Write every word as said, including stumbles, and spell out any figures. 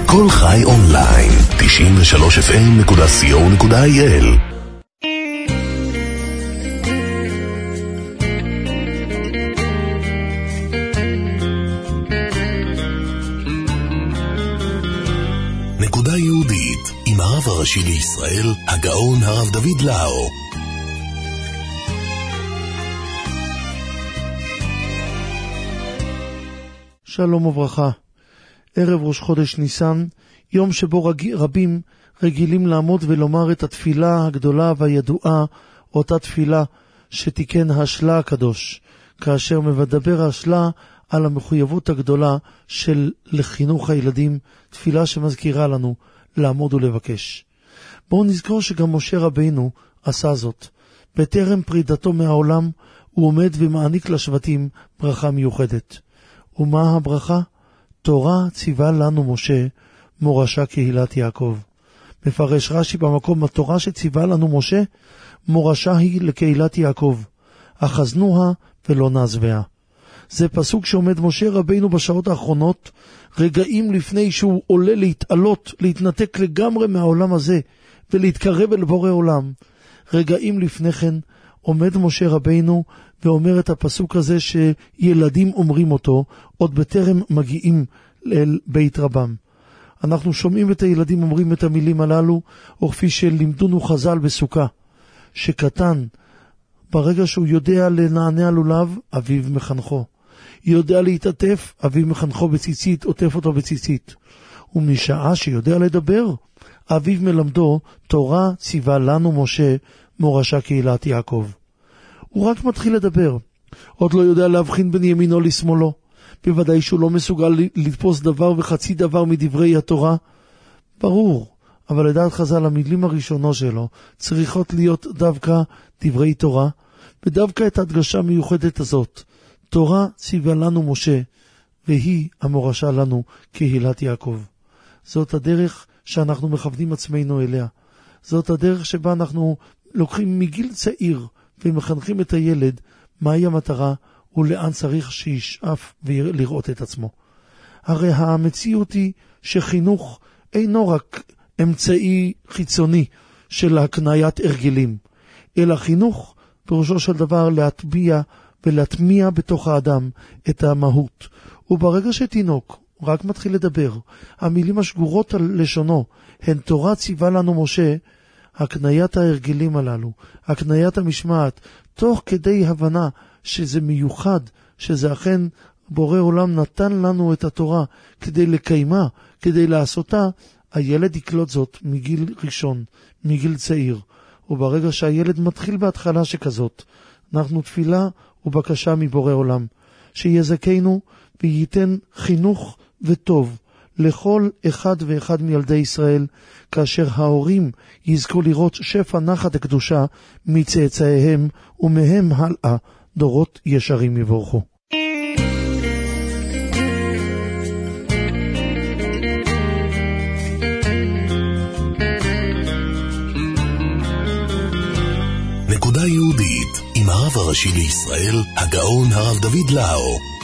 כל חי אונליין, תשעים ושלוש אף אם נקודה סי או נקודה איי אל. נקודה יהודית עם הרב הראשי לישראל, הגאון הרב דוד לאו. שלום וברכה. ערב ראש חודש ניסן, יום שבו רג... רבים רגילים לעמוד ולומר את התפילה הגדולה והידועה, אותה תפילה שתיקן השלה הקדוש, כאשר מדבר השלה על המחויבות הגדולה של לחינוך הילדים, תפילה שמזכירה לנו לעמוד ולבקש. בואו נזכור שגם משה רבינו עשה זאת. בטרם פרידתו מהעולם הוא עומד ומעניק לשבטים ברכה מיוחדת. ומה הברכה? תורה ציווה לנו משה, מורשה קהילת יעקב. מפרש רש"י במקום, התורה שציווה לנו משה, מורשה היא לקהילת יעקב. אחזנוה ולא נעזביה. זה פסוק שעומד משה רבינו בשעות האחרונות, רגעים לפני שהוא עולה להתעלות, להתנתק לגמרי מהעולם הזה, ולהתקרב אל בורא עולם. רגעים לפני כן עומד משה רבינו ואומר את הפסוק הזה שילדים אומרים אותו, עוד בטרם מגיעים אל בית רבם. אנחנו שומעים את הילדים אומרים את המילים הללו, או כפי שלימדונו חז"ל בסוכה, שקטן, ברגע שהוא יודע לנענע לולב, אביו מחנכו. יודע להתעטף, אביו מחנכו בציצית, עוטף אותו בציצית. ומשעה שיודע לדבר, אביו מלמדו, תורה ציווה לנו משה, מורשה קהילת יעקב. הוא רק מתחיל לדבר, עוד לא יודע להבחין בין ימינו לשמאלו, בוודאי שהוא לא מסוגל לתפוס דבר וחצי דבר מדברי התורה, ברור, אבל לדעת חז"ל המילים הראשונות שלו צריכות להיות דווקא דברי תורה, ודווקא את הדגשה המיוחדת הזאת, תורה ציווה לנו משה, והיא המורשה לנו קהילת יעקב. זאת הדרך שאנחנו מכוונים עצמנו אליה, זאת הדרך שבה אנחנו לוקחים מגיל צעיר, ומחנכים את הילד מהי המטרה ולאן צריך שישאף ולראות את עצמו. הרי המציאות היא שחינוך אינו רק אמצעי חיצוני של הקניית הרגלים, אלא חינוך פירושו של דבר להטביע ולהטמיע בתוך האדם את המהות. וברגע שתינוק רק מתחיל לדבר, המילים השגורות על לשונו הן תורה ציווה לנו משה, הקניית ההרגלים הללו, הקניית המשמעת, תוך כדי הבנה שזה מיוחד, שזה אכן בורא עולם נתן לנו את התורה כדי לקיימה, כדי לעשותה, הילד יקלוט זאת מגיל ראשון, מגיל צעיר. וברגע שהילד מתחיל בהתחלה שכזאת, אנחנו תפילה ובקשה מבורא עולם, שיזכנו וייתן חינוך וטוב, לכל אחד ואחד מילדי ישראל, כאשר ההורים יזכו לראות שפע נחת הקדושה מצאצאיהם, ומהם הלאה דורות ישרים יבורכו. נקודה יהודית עם הרב הראשי לישראל, הגאון הרב דוד לאו.